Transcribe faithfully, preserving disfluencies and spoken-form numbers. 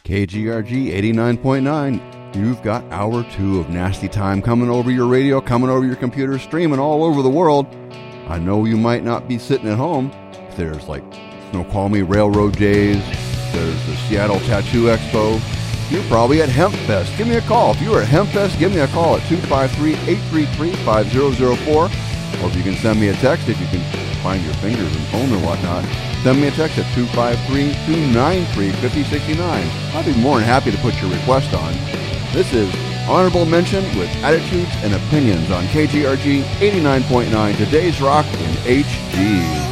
K G R G eighty-nine point nine. You've got hour two of nasty time coming over your radio, coming over your computer, streaming all over the world. I know you might not be sitting at home. There's like Snoqualmie Railroad Days. There's the Seattle Tattoo Expo. You're probably at HempFest. Give me a call. If you're at HempFest, give me a call at two five three, eight three three, five zero zero four. Or if you can send me a text, if you can find your fingers and phone or whatnot, send me a text at two five three, two nine three, five zero six nine. I'd be more than happy to put your request on. This is Honorable Mention with Attitudes and Opinions on K G R G eighty-nine point nine, today's rock in H D.